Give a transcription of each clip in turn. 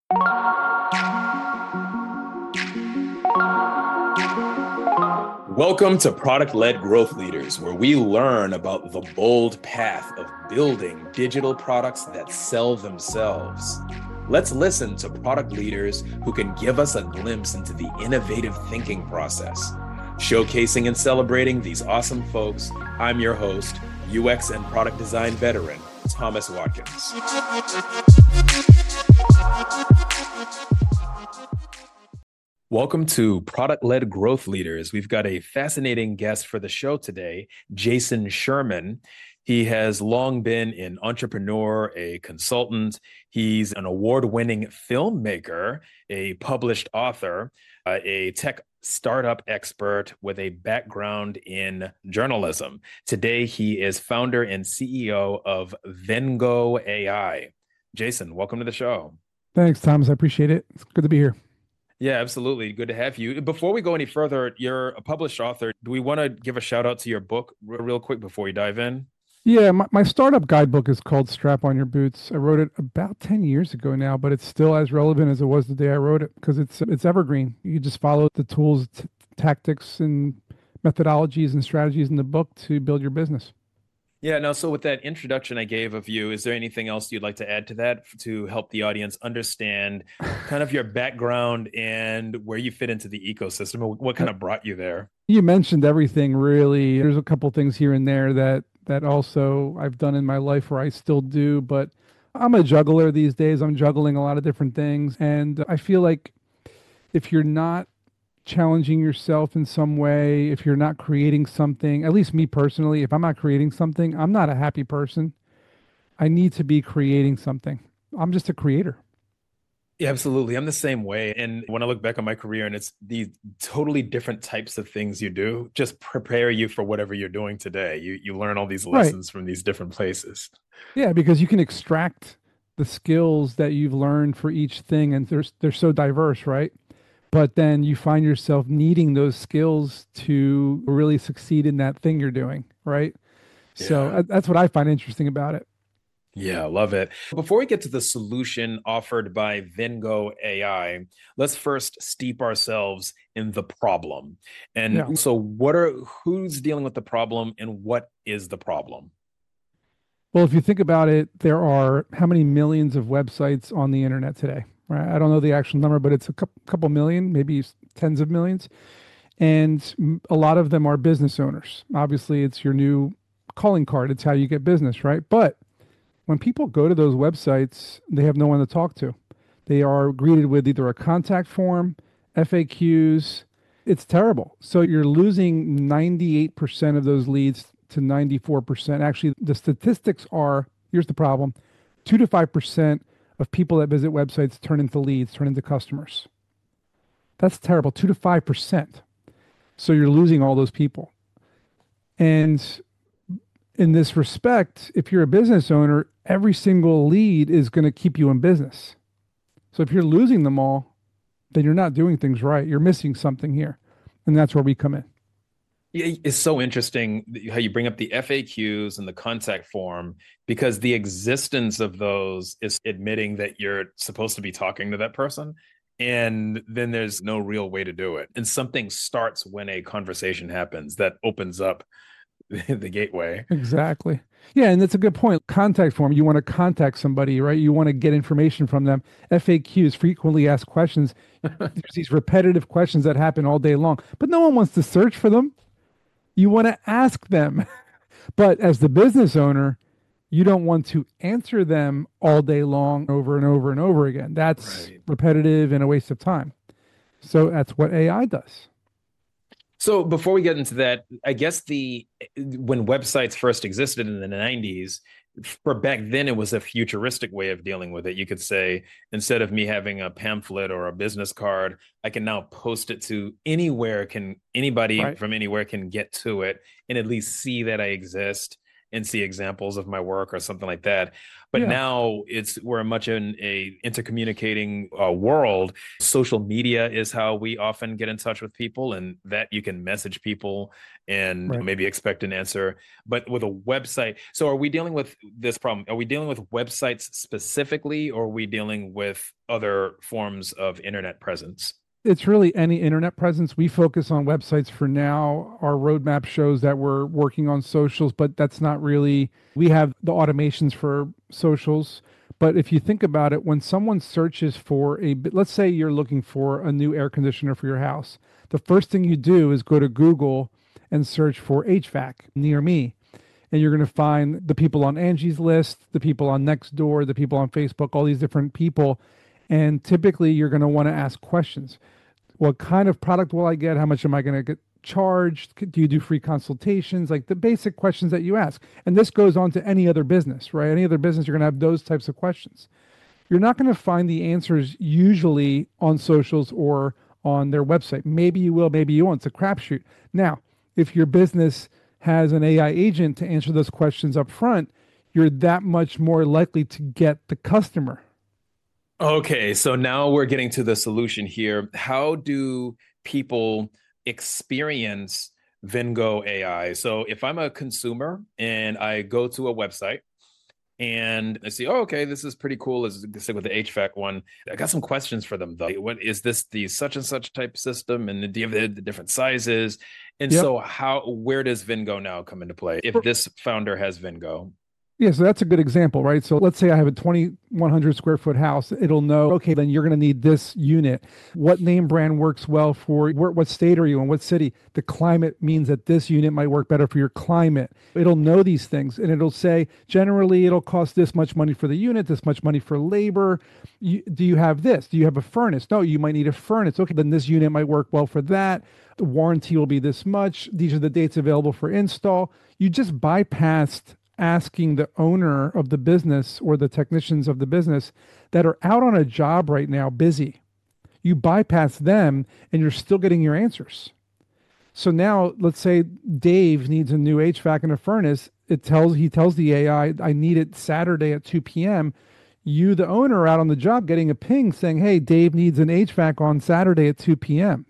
Welcome to Product Led Growth Leaders, where we learn about the bold path of building digital products that sell themselves. Let's listen to product leaders who can give us a glimpse into the innovative thinking process. Showcasing and celebrating these awesome folks, I'm your host, UX and product design veteran, Thomas Watkins. Welcome to Product-Led Growth Leaders. We've got a fascinating guest for the show today, Jason Sherman. He has long been an entrepreneur, a consultant. He's an award-winning filmmaker, a published author, a tech startup expert with a background in journalism. Today, he is founder and CEO of Vengo AI. Jason, welcome to the show. Thanks, Thomas. I appreciate it. It's good to be here. Yeah, absolutely. Good to have you. Before we go any further, you're a published author. Do we want to give a shout out to your book real quick before we dive in? Yeah, my startup guidebook is called Strap on Your Boots. I wrote it about 10 years ago now, but it's still as relevant as it was the day I wrote it because it's evergreen. You just follow the tools, tactics, and methodologies and strategies in the book to build your business. Yeah, no, so with that introduction I gave of you, is there anything else you'd like to add to that to help the audience understand kind of your background and where you fit into the ecosystem? What kind of brought you there? You mentioned everything, really. There's a couple things here and there that also I've done in my life where I still do, but I'm a juggler these days. I'm juggling a lot of different things. And I feel like if you're not challenging yourself in some way, if you're not creating something, at least me personally, if I'm not creating something, I'm not a happy person. I need to be creating something. I'm just a creator. Yeah, absolutely. I'm the same way. And when I look back on my career and it's these totally different types of things you do, just prepare you for whatever you're doing today. You learn all these lessons from these different places. Yeah, because you can extract the skills that you've learned for each thing, and they're so diverse, right? But then you find yourself needing those skills to really succeed in that thing you're doing, right? Yeah. So that's what I find interesting about it. Yeah, love it. Before we get to the solution offered by Vengo AI, let's first steep ourselves in the problem. And so who's dealing with the problem and what is the problem? Well, if you think about it, there are how many millions of websites on the internet today, right? I don't know the actual number, but it's a couple million, maybe tens of millions. And a lot of them are business owners. Obviously, it's your new calling card. It's how you get business, right? But when people go to those websites, they have no one to talk to. They are greeted with either a contact form, FAQs. It's terrible. So you're losing 98% of those leads to 94%. Actually, the statistics are, here's the problem, 2 to 5% of people that visit websites turn into leads, turn into customers. That's terrible, 2 to 5%. So you're losing all those people. And in this respect, if you're a business owner, every single lead is going to keep you in business. So if you're losing them all, then you're not doing things right. You're missing something here. And that's where we come in. It's so interesting how you bring up the FAQs and the contact form, because the existence of those is admitting that you're supposed to be talking to that person. And then there's no real way to do it. And something starts when a conversation happens that opens up the gateway. Exactly. Yeah, and that's a good point. Contact form, you want to contact somebody, right? You want to get information from them. FAQs, frequently asked questions. There's these repetitive questions that happen all day long, but no one wants to search for them. You want to ask them. But as the business owner, you don't want to answer them all day long over and over and over again. That's repetitive and a waste of time. So that's what AI does. So before we get into that, I guess when websites first existed in the 90s, for back then, it was a futuristic way of dealing with it. You could say, instead of me having a pamphlet or a business card, I can now post it to anybody from anywhere can get to it and at least see that I exist. and see examples of my work or something like that. But Yeah. now we're much in a intercommunicating world. Social media is how we often get in touch with people, and that you can message people and Right. maybe expect an answer. But with a website, so are we dealing with this problem? Are we dealing with websites specifically, or are we dealing with other forms of internet presence? It's really any internet presence. We focus on websites for now. Our roadmap shows that we're working on socials, but that's not really, we have the automations for socials. But if you think about it, when someone searches for let's say you're looking for a new air conditioner for your house, the first thing you do is go to Google and search for HVAC near me. And you're going to find the people on Angie's List, the people on Nextdoor, the people on Facebook, all these different people. And typically you're going to want to ask questions. What kind of product will I get? How much am I going to get charged? Do you do free consultations? Like the basic questions that you ask. And this goes on to any other business, right? Any other business, you're going to have those types of questions. You're not going to find the answers usually on socials or on their website. Maybe you will, maybe you won't. It's a crapshoot. Now, if your business has an AI agent to answer those questions up front, you're that much more likely to get the customer. Okay, so now we're getting to the solution here. How do people experience Vingo AI? So if I'm a consumer and I go to a website and I see, oh, okay, this is pretty cool. Let's stick with the HVAC one. I got some questions for them though. What is this, the such and such type system, and do you have the different sizes? And Yep. so where does Vingo now come into play if this founder has Vingo? Yeah, so that's a good example, right? So let's say I have a 2,100 square foot house. It'll know, okay, then you're going to need this unit. What name brand works well for what state are you in? What city? The climate means that this unit might work better for your climate. It'll know these things and it'll say, generally, it'll cost this much money for the unit, this much money for labor. Do you have this? Do you have a furnace? No, you might need a furnace. Okay, then this unit might work well for that. The warranty will be this much. These are the dates available for install. You just bypassed asking the owner of the business or the technicians of the business that are out on a job right now busy. You bypass them and you're still getting your answers. So now let's say Dave needs a new HVAC and a furnace. He tells the AI, I need it Saturday at 2 p.m. You, the owner, are out on the job getting a ping saying, hey, Dave needs an HVAC on Saturday at 2 p.m.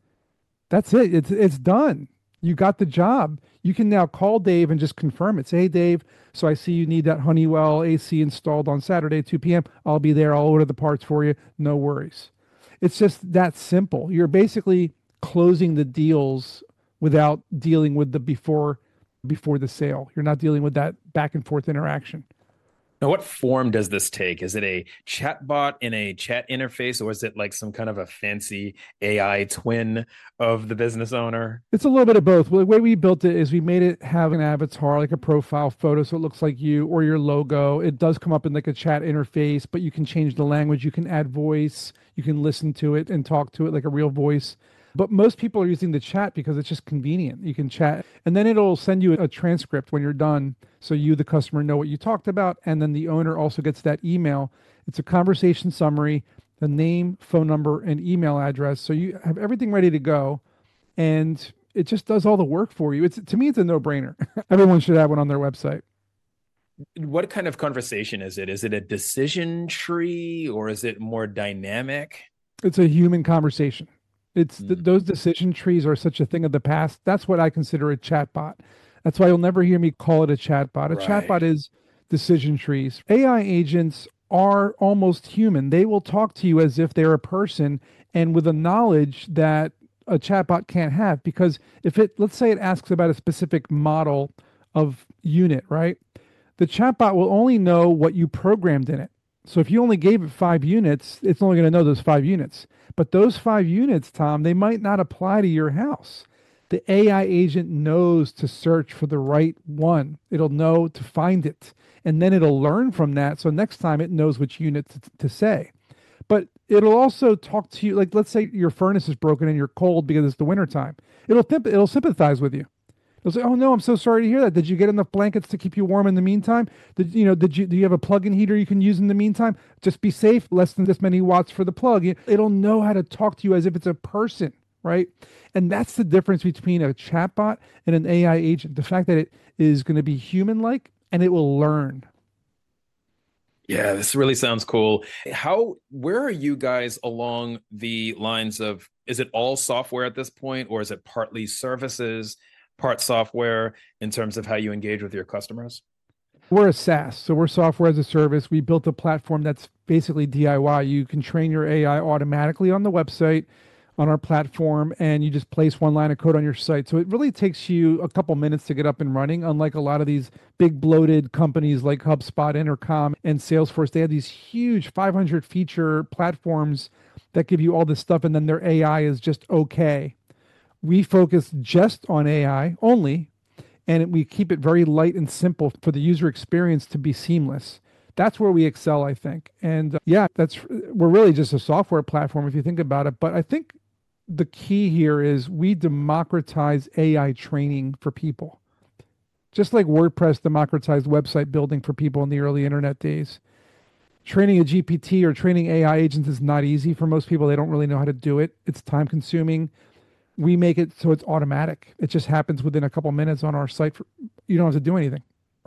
That's it. It's done. You got the job. You can now call Dave and just confirm it. Say, hey, Dave, so I see you need that Honeywell AC installed on Saturday at 2 p.m. I'll be there. I'll order the parts for you. No worries. It's just that simple. You're basically closing the deals without dealing with the before the sale. You're not dealing with that back and forth interaction. Now, what form does this take? Is it a chatbot in a chat interface, or is it like some kind of a fancy AI twin of the business owner? It's a little bit of both. Well, the way we built it is we made it have an avatar, like a profile photo, so it looks like you or your logo. It does come up in like a chat interface, but you can change the language. You can add voice. You can listen to it and talk to it like a real voice. But most people are using the chat because it's just convenient. You can chat, and then it'll send you a transcript when you're done. So you, the customer, know what you talked about. And then the owner also gets that email. It's a conversation summary, the name, phone number, and email address. So you have everything ready to go. And it just does all the work for you. To me, it's a no-brainer. Everyone should have one on their website. What kind of conversation is it? Is it a decision tree, or is it more dynamic? It's a human conversation. Hmm. Those decision trees are such a thing of the past. That's what I consider a chatbot. That's why you'll never hear me call it a chatbot. A Right. chatbot is decision trees. AI agents are almost human. They will talk to you as if they're a person and with a knowledge that a chatbot can't have. Because if let's say it asks about a specific model of unit, right? The chatbot will only know what you programmed in it. So if you only gave it 5 units, it's only going to know those 5 units. But those 5 units, Tom, they might not apply to your house. The AI agent knows to search for the right one. It'll know to find it. And then it'll learn from that. So next time it knows which unit to say. But it'll also talk to you. Like, let's say your furnace is broken and you're cold because it's the wintertime. It'll sympathize with you. They'll say, "Oh no, I'm so sorry to hear that. Did you get enough blankets to keep you warm in the meantime? Do you have a plug-in heater you can use in the meantime? Just be safe. Less than this many watts for the plug." It'll know how to talk to you as if it's a person. right? And that's the difference between a chatbot and an AI agent. The fact that it is going to be human-like and it will learn. Yeah, this really sounds cool. Where are you guys along the lines of, is it all software at this point, or is it partly services, part software in terms of how you engage with your customers? We're a SaaS, so we're software as a service. We built a platform that's basically DIY. You can train your AI automatically on the website, on our platform, and you just place one line of code on your site. So it really takes you a couple minutes to get up and running, unlike a lot of these big bloated companies like HubSpot, Intercom, and Salesforce. They have these huge 500 feature platforms that give you all this stuff, and then their AI is just okay. We focus just on AI only, and we keep it very light and simple for the user experience to be seamless. That's where we excel, I think. And yeah, that's we're really just a software platform if you think about it. But I think the key here is we democratize AI training for people. Just like WordPress democratized website building for people in the early internet days. Training a GPT or training AI agents is not easy for most people. They don't really know how to do it. It's time consuming. We make it so it's automatic. It just happens within a couple minutes on our site. You don't have to do anything.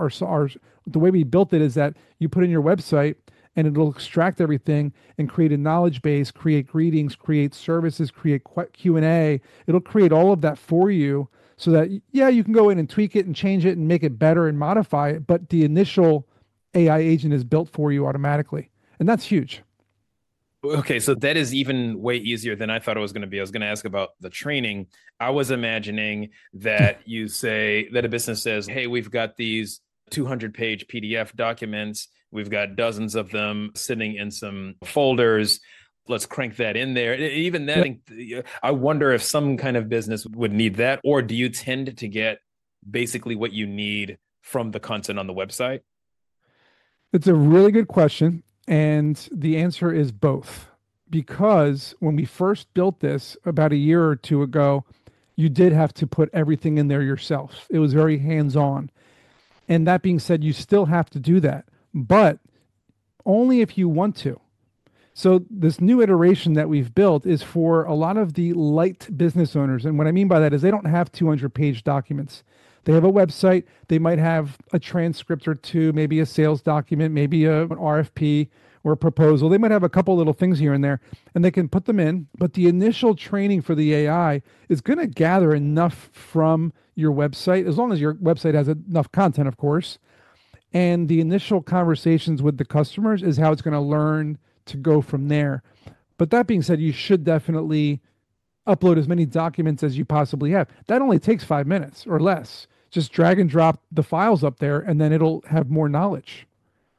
The way we built it is that you put in your website and it'll extract everything and create a knowledge base, create greetings, create services, create Q&A. It'll create all of that for you so that, yeah, you can go in and tweak it and change it and make it better and modify it. But the initial AI agent is built for you automatically. And that's huge. Okay, so that is even way easier than I thought it was going to be. I was going to ask about the training. I was imagining that you say that a business says, hey, we've got these 200-page PDF documents. We've got dozens of them sitting in some folders. Let's crank that in there. Even that, I wonder if some kind of business would need that, or do you tend to get basically what you need from the content on the website? It's a really good question. And the answer is both. Because when we first built this about a year or two ago, you did have to put everything in there yourself. It was very hands on. And that being said, you still have to do that, but only if you want to. So, this new iteration that we've built is for a lot of the light business owners. And what I mean by that is they don't have 200-page documents. They have a website. They might have a transcript or two, maybe a sales document, maybe an RFP or a proposal. They might have a couple little things here and there, and they can put them in. But the initial training for the AI is going to gather enough from your website, as long as your website has enough content, of course. And the initial conversations with the customers is how it's going to learn to go from there. But that being said, you should definitely upload as many documents as you possibly have. That only takes 5 minutes or less. Just drag and drop the files up there, and then it'll have more knowledge.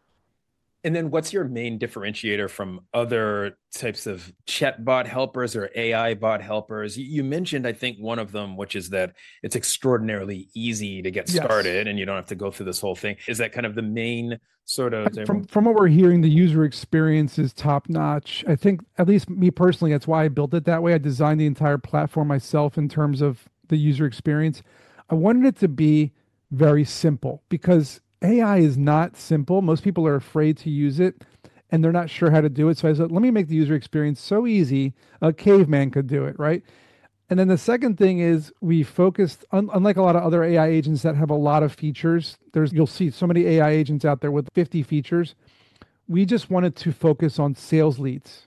And then what's your main differentiator from other types of chatbot helpers or AI bot helpers? You mentioned, I think, one of them, which is that it's extraordinarily easy to get started and you don't have to go through this whole thing. Is that kind of the main sort of... From what we're hearing, the user experience is top notch. I think, at least me personally, that's why I built it that way. I designed the entire platform myself in terms of the user experience. I wanted it to be very simple because AI is not simple. Most people are afraid to use it and they're not sure how to do it. So I said, let me make the user experience so easy, a caveman could do it, right? And then the second thing is we focused, unlike a lot of other AI agents that have a lot of features, you'll see so many AI agents out there with 50 features. We just wanted to focus on sales leads.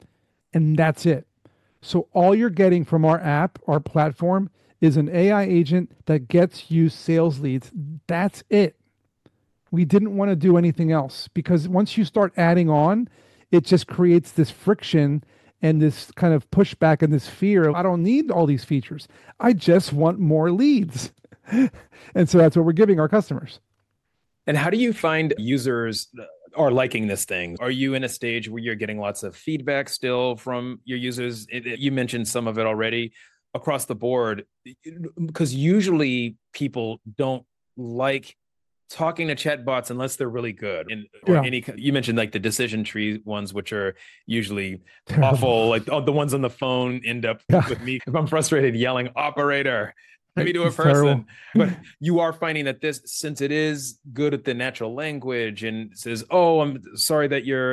And that's it. So all you're getting from our app, our platform, is an AI agent that gets you sales leads. That's it. We didn't want to do anything else because once you start adding on, it just creates this friction and this kind of pushback and this fear of, I don't need all these features. I just want more leads. And so that's what we're giving our customers. And how do you find users are liking this thing? Are you in a stage where you're getting lots of feedback still from your users? You mentioned some of it already across the board, because usually people don't like talking to chatbots unless they're really good. And you mentioned like the decision tree ones, which are usually awful. Like the ones on the phone end up with me if I'm frustrated yelling, operator, let me do a person. But you are finding that this, since it is good at the natural language and says, oh, I'm sorry that you're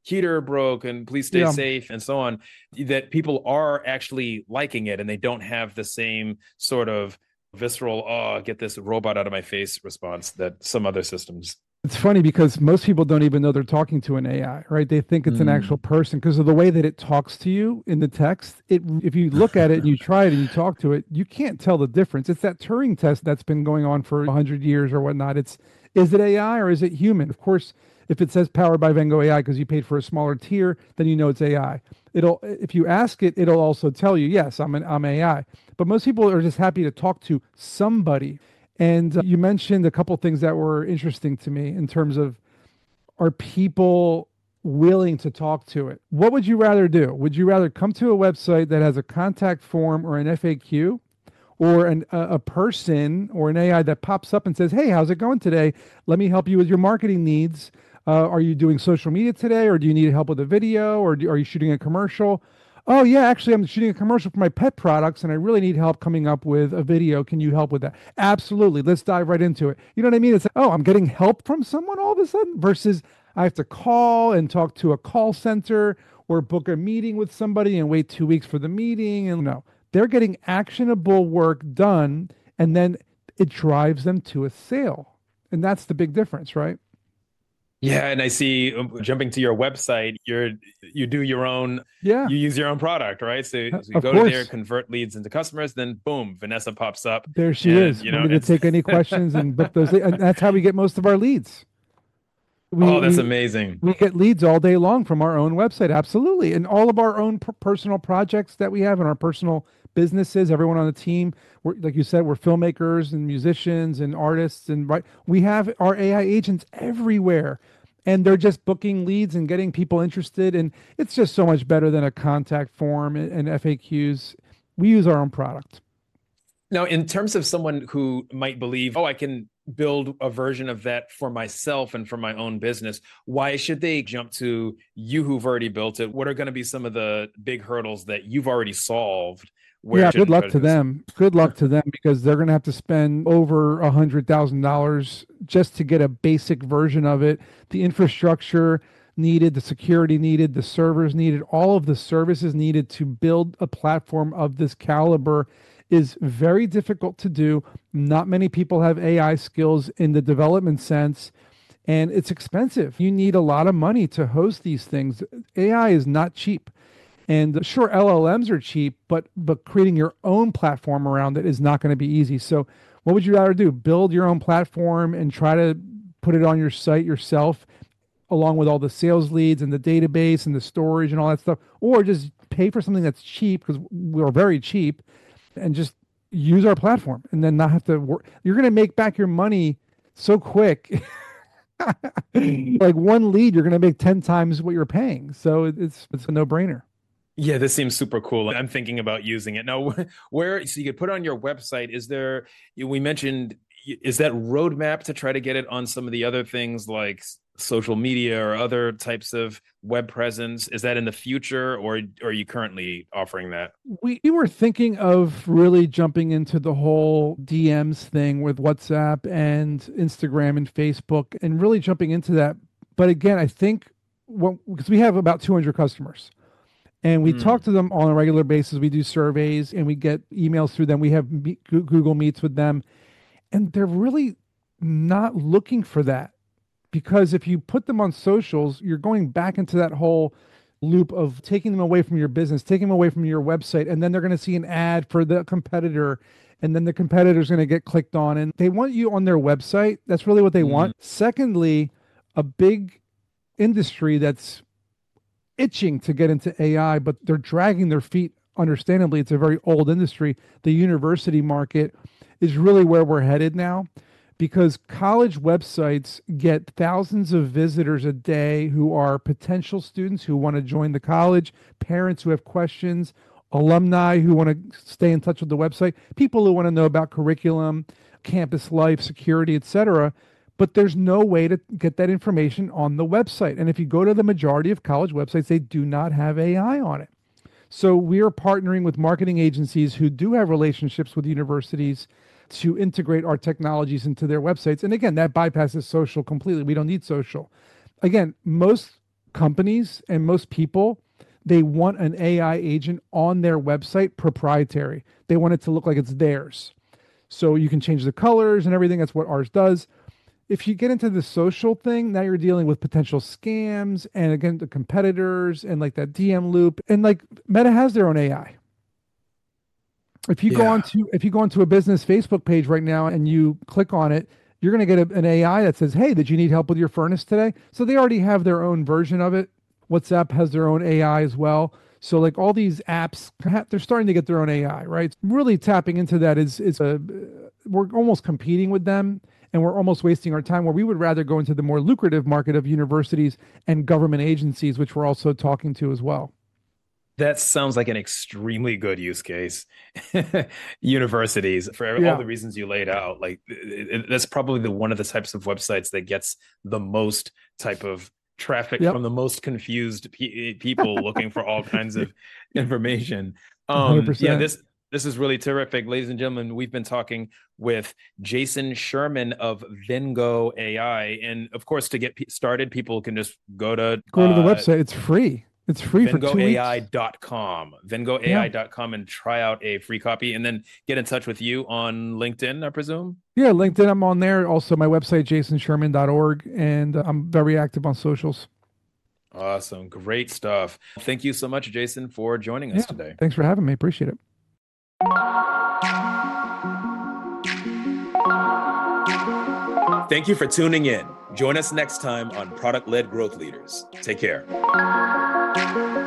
heater broke and please stay Yeah. safe and so on, that people are actually liking it and they don't have the same sort of visceral, oh, get this robot out of my face response that some other systems. It's funny because most people don't even know they're talking to an AI, right? They think it's an actual Mm. person because of the way that it talks to you in the text. If you look at it and you try it and you talk to it, you can't tell the difference. It's that Turing test that's been going on for 100 years or whatnot. Is it AI or is it human? Of course, if it says powered by Vengo AI because you paid for a smaller tier, then you know it's AI. If you ask it, it'll also tell you, yes, I'm AI. But most people are just happy to talk to somebody. And you mentioned a couple things that were interesting to me in terms of, are people willing to talk to it? What would you rather do? Would you rather come to a website that has a contact form or an FAQ, or a person or an AI that pops up and says, "Hey, how's it going today? Let me help you with your marketing needs. Are you doing social media today, or do you need help with a video, or are you shooting a commercial? Oh, yeah, actually, I'm shooting a commercial for my pet products, and I really need help coming up with a video. Can you help with that?" Absolutely. Let's dive right into it. You know what I mean? It's like, oh, I'm getting help from someone all of a sudden versus I have to call and talk to a call center or book a meeting with somebody and wait 2 weeks for the meeting. And no, they're getting actionable work done, and then it drives them to a sale. And that's the big difference, right? Yeah, and I see jumping to your website, you do your own, Yeah, you use your own product, right? So you of go to there, course. convert leads into customers, then boom, Vanessa pops up, There she and is, you know, ready to it's take any questions and book those. And that's how we get most of our leads. We oh, that's we amazing. we get leads all day long from our own website, absolutely, and all of our own personal projects that we have in our personal businesses. Everyone on the team, we're, like you said, we're filmmakers and musicians and artists, and right, we have our AI agents everywhere, and they're just booking leads and getting people interested, and it's just so much better than a contact form and FAQs. We use our own product. Now, in terms of someone who might believe, oh, I can build a version of that for myself and for my own business, why should they jump to you who've already built it? What are going to be some of the big hurdles that you've already solved where Yeah, it good shouldn't try luck to to do this? them. Good luck to them because they're going to have to spend over $100,000 just to get a basic version of it. The infrastructure needed, the security needed, the servers needed, all of the services needed to build a platform of this caliber is very difficult to do. Not many people have AI skills in the development sense, and it's expensive. You need a lot of money to host these things. AI is not cheap. And sure, LLMs are cheap, but creating your own platform around it is not going to be easy. So, what would you rather do? Build your own platform and try to put it on your site yourself, along with all the sales leads and the database and the storage and all that stuff, or just pay for something that's cheap because we're very cheap, and just use our platform and then not have to work. You're going to make back your money so quick. Like one lead, you're going to make 10 times what you're paying. So it's a no-brainer. Yeah, this seems super cool. I'm thinking about using it. Now, where, so you could put on your website, is there, we mentioned, is that roadmap to try to get it on some of the other things like social media or other types of web presence? Is that in the future or are you currently offering that? We were thinking of really jumping into the whole DMs thing with WhatsApp and Instagram and Facebook and really jumping into that. But again, I think because we have about 200 customers and we talk Mm. to them on a regular basis. We do surveys and we get emails through them. We have Google Meets with them, and they're really not looking for that because if you put them on socials, you're going back into that whole loop of taking them away from your business, taking them away from your website, and then they're going to see an ad for the competitor, and then the competitor's going to get clicked on, and they want you on their website. That's really what they Mm. want. Secondly, a big industry that's itching to get into AI, but they're dragging their feet. Understandably, it's a very old industry. The university market is really where we're headed now because college websites get thousands of visitors a day who are potential students who want to join the college, parents who have questions, alumni who want to stay in touch with the website, people who want to know about curriculum, campus life, security, etc. But there's no way to get that information on the website. And if you go to the majority of college websites, they do not have AI on it. So we are partnering with marketing agencies who do have relationships with universities to integrate our technologies into their websites. And again, that bypasses social completely. We don't need social. Again, most companies and most people, they want an AI agent on their website proprietary. They want it to look like it's theirs. So you can change the colors and everything. That's what ours does. If you get into the social thing, now you're dealing with potential scams and again, the competitors and like that DM loop. And like Meta has their own AI. If you go onto a business Facebook page right now and you click on it, you're going to get an AI that says, "Hey, did you need help with your furnace today?" So they already have their own version of it. WhatsApp has their own AI as well. So like all these apps, they're starting to get their own AI, right? Really tapping into that we're almost competing with them, and we're almost wasting our time where we would rather go into the more lucrative market of universities and government agencies, which we're also talking to as well. That sounds like an extremely good use case. Universities, for all Yeah. the reasons you laid out, like that's probably one of the types of websites that gets the most type of traffic Yep. from the most confused people looking for all kinds of information. Yeah, 100%. this is really terrific, ladies and gentlemen. We've been talking with Jason Sherman of Vengo AI, and of course, to get started, people can just go to Go to the website. It's free. It's free for 2 weeks. vengoai.com, Yeah. vengoai.com, and try out a free copy and then get in touch with you on LinkedIn, I presume. Yeah, LinkedIn, I'm on there. Also, my website, jasonsherman.org, and I'm very active on socials. Awesome. Great stuff. Thank you so much, Jason, for joining Yeah, us today. thanks for having me. Appreciate it. Thank you for tuning in. Join us next time on Product Led Growth Leaders. Take care.